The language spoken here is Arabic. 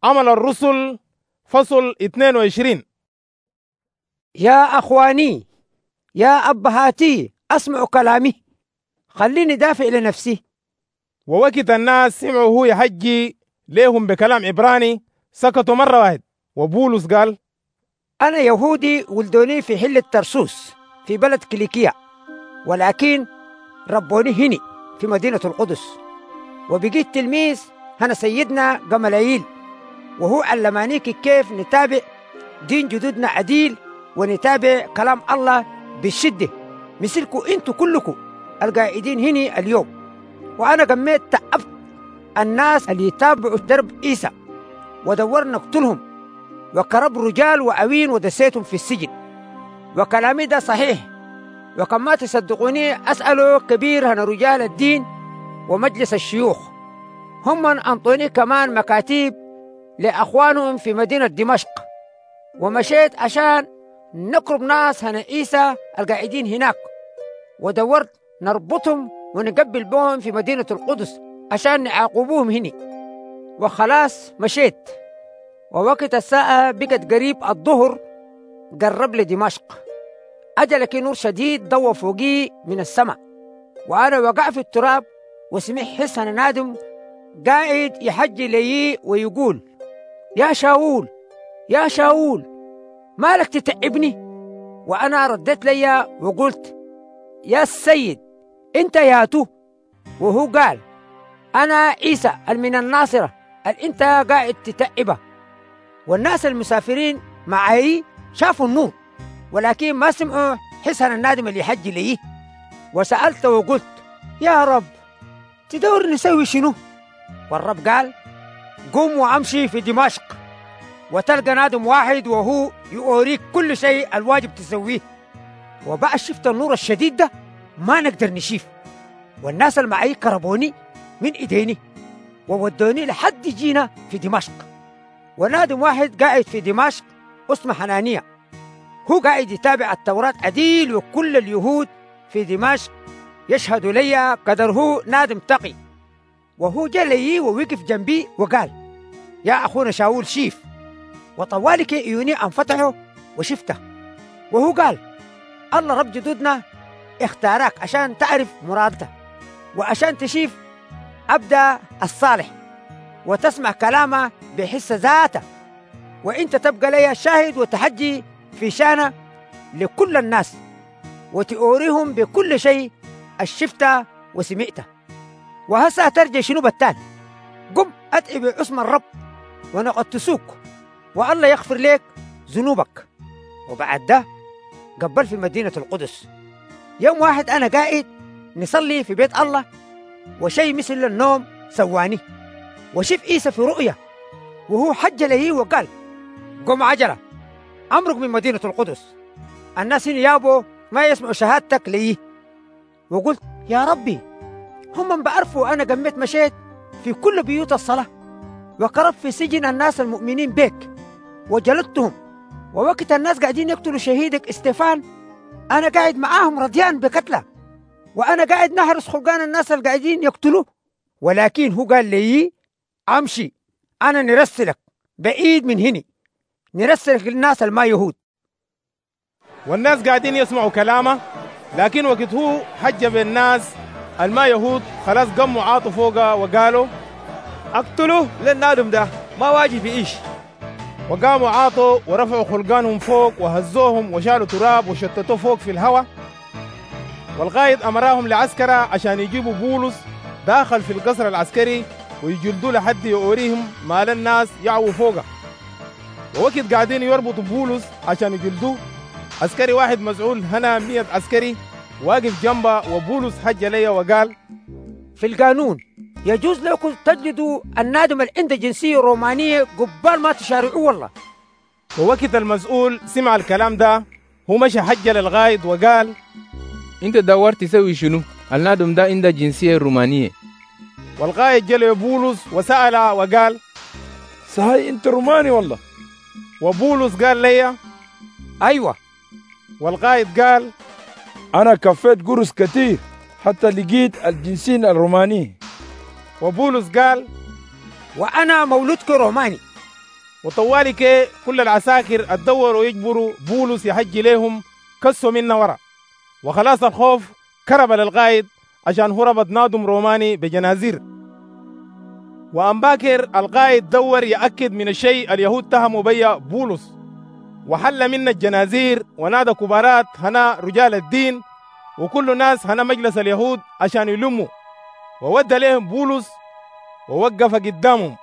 عمل الرسل فصل 22. يا أخواني، يا أبهاتي، أسمعوا كلامي، خليني دافع لنفسي. ووقت الناس سمعوا هو يحجي ليهم بكلام عبراني سكتوا مرة واحد. وبولس قال: أنا يهودي ولدوني في حلة ترسوس في بلد كيليكية، ولكن ربوني هني في مدينة القدس، وبقيت تلميذ هنا سيدنا جماليل، وهو علماني كيف نتابع دين جدودنا عديل ونتابع كلام الله بالشدة مثلكم انتوا كلكم القاعدين هني اليوم. وأنا قميت تعبت الناس اللي يتابعوا درب عيسى ودورنا نقتلهم، وكرب رجال وعوين ودسيتهم في السجن. وكلامي ده صحيح، وكم ما تصدقوني أسأله كبير هنا رجال الدين ومجلس الشيوخ، هم أنطوني كمان مكاتيب لأخوانهم في مدينة دمشق، ومشيت عشان نقرب ناس هنا عيسى القاعدين هناك، ودورت نربطهم ونقبل بهم في مدينة القدس عشان نعاقبوهم هني. وخلاص مشيت، ووقت الساعة بقت قريب الظهر، قرب لدمشق، أجلك نور شديد ضوى فوقي من السماء، وأنا وقع في التراب وسمع حس أنا نادم قاعد يحجي لي ويقول: يا شاول، يا شاول، مالك تتعبني؟ وأنا رديت لي وقلت: يا السيد، أنت ياتو. وهو قال: أنا عيسى من الناصرة أنت قاعد تتعبه. والناس المسافرين معي شافوا النور، ولكن ما سمعوا حسن النادم اللي يحجي لي. وسألت وقلت: يا رب، تدور نسوي شنو؟ والرب قال: قوم وامشي في دمشق، وتلقى نادم واحد وهو يوريك كل شيء الواجب تسويه. وبعد شفت النور الشديد ده ما نقدر نشيف، والناس اللي معي كربوني من ايديني وودوني لحد جينا في دمشق. ونادم واحد قاعد في دمشق اسمه حنانيا، هو قاعد يتابع التوراة عديل، وكل اليهود في دمشق يشهدوا لي قدر هو نادم تقي. وهو جاء لي ووقف جنبي وقال: يا أخونا شاول، شيف. وطوالك عيوني انفتحوا وشفته. وهو قال: الله رب جدودنا اختارك عشان تعرف مرادته، وعشان تشيف أبدا الصالح، وتسمع كلامه بحس ذاته، وانت تبقى لي شاهد وتحجي في شانه لكل الناس، وتوريهم بكل شيء الشفته وسمعته. وهسا ترجع شنو بتان؟ قم اتعب اسم الرب ونقدسوك، والله يغفر لك ذنوبك. وبعد ده قبل في مدينة القدس. يوم واحد أنا قاعد نصلي في بيت الله، وشيء مثل النوم سواني، وشف عيسى في رؤية وهو حج لي وقال: قم عجلة، أمرك من مدينة القدس، الناس هنا يابو ما يسمعوا شهادتك لي. وقلت: يا ربي، هم بعرفوا أنا قميت مشيت في كل بيوت الصلاة، وقرب في سجن الناس المؤمنين بك وجلدتهم، ووقت الناس قاعدين يقتلوا شهيدك استيفان أنا قاعد معاهم رضيان بقتله، وأنا قاعد نحرس خلقان الناس اللي قاعدين يقتلوا. ولكن هو قال لي: أمشي، أنا نرسلك بعيد من هني، نرسلك للناس الما يهود. والناس قاعدين يسمعوا كلامه، لكن وقت هو حج بالناس الما يهود خلاص قاموا عاطوا فوقه وقالوا: اقتلوه للنادم ده ما واجب يعيش. وقاموا عاطوا ورفعوا خلقانهم فوق وهزوهم وشالوا تراب وشتتوه فوق في الهواء. والقائد أمرهم لعسكرة عشان يجيبوا بولس داخل في القصر العسكري ويجلدوا لحد يوريهم مال الناس يعووا فوقه. ووقت قاعدين يربطوا بولس عشان يجلدوه، عسكري واحد مزعول هنا 100 عسكري واقف جنبه، وبولس حج لي وقال: في القانون يجوز لكم تجلدوا النادم اللي عنده جنسية رومانية قبال ما تشارعوه والله. ووقت المسؤول سمع الكلام ده هو مشى حج للقائد وقال: انت دورت تسوي شنو؟ النادم ده عنده جنسية رومانية. والقائد جل بولس وسأله وقال: صحيح انت روماني والله؟ وبولس قال لي: أيوة. والقائد قال: أنا كفيت قرص كتير حتى لقيت الجنسين الروماني. وبولس قال: وأنا مولودك روماني، وطوالي كي كل العساكر اتدوروا يجبروا بولس يحجي ليهم كسوا منا ورا، وخلاص الخوف كرب للقائد عشان هو ربط نادم روماني بجنازير. وأن باكر القائد دور يأكد من الشيء اليهود تهموا بيا بولس، وحل منا الجنازير ونادى كبارات هنا رجال الدين وكل ناس هنا مجلس اليهود عشان يلموا، وودى لهم بولس ووقف قدامهم